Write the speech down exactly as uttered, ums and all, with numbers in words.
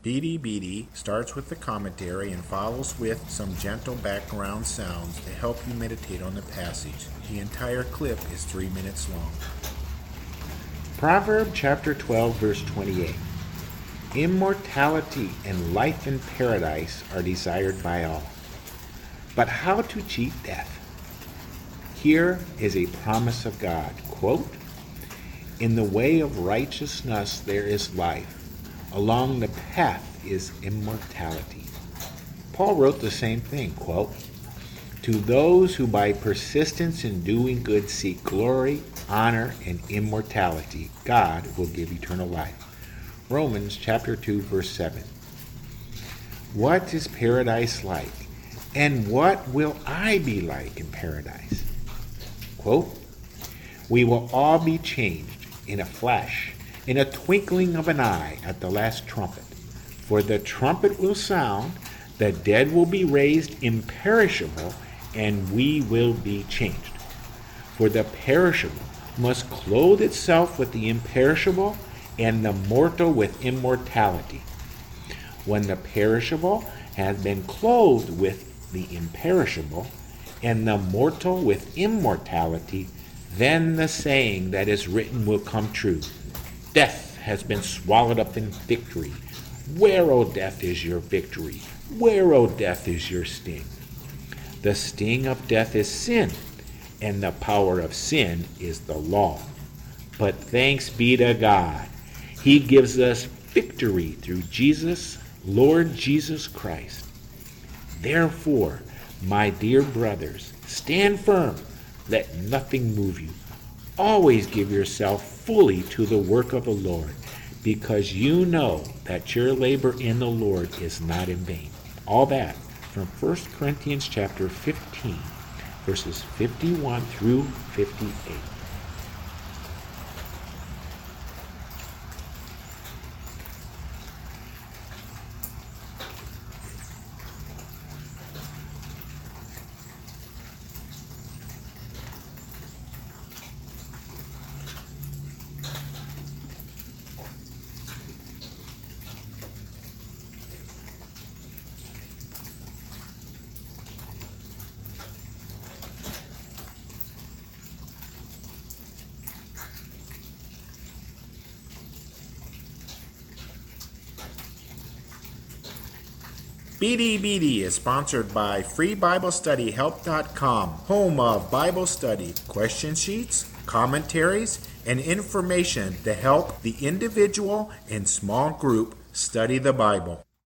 Beady Beady starts with the commentary and follows with some gentle background sounds to help you meditate on the passage. The entire clip is three minutes long. Proverbs chapter twelve, verse twenty-eight. Immortality and life in paradise are desired by all. But how to cheat death? Here is a promise of God. Quote, "In the way of righteousness there is life. Along the path is immortality." Paul wrote the same thing. Quote, "To those who by persistence in doing good seek glory, honor, and immortality, God will give eternal life." Romans chapter two, verse seven. What is paradise like? And what will I be like in paradise? Quote, "We will all be changed in a flash, in a twinkling of an eye at the last trumpet. For the trumpet will sound, the dead will be raised imperishable, and we will be changed. For the perishable must clothe itself with the imperishable, and the mortal with immortality. When the perishable has been clothed with the imperishable, and the mortal with immortality, then the saying that is written will come true. Death has been swallowed up in victory. Where, O death, is your victory? Where, O death, is your sting? The sting of death is sin, and the power of sin is the law. But thanks be to God, He gives us victory through Jesus, Lord Jesus Christ. Therefore, my dear brothers, stand firm, let nothing move you. Always give yourself fully to the work of the Lord, because you know that your labor in the Lord is not in vain." All that from First Corinthians chapter fifteen, verses fifty-one through fifty-eight. Beady Beady is sponsored by Free Bible Study Help dot com, home of Bible study, question sheets, commentaries, and information to help the individual and small group study the Bible.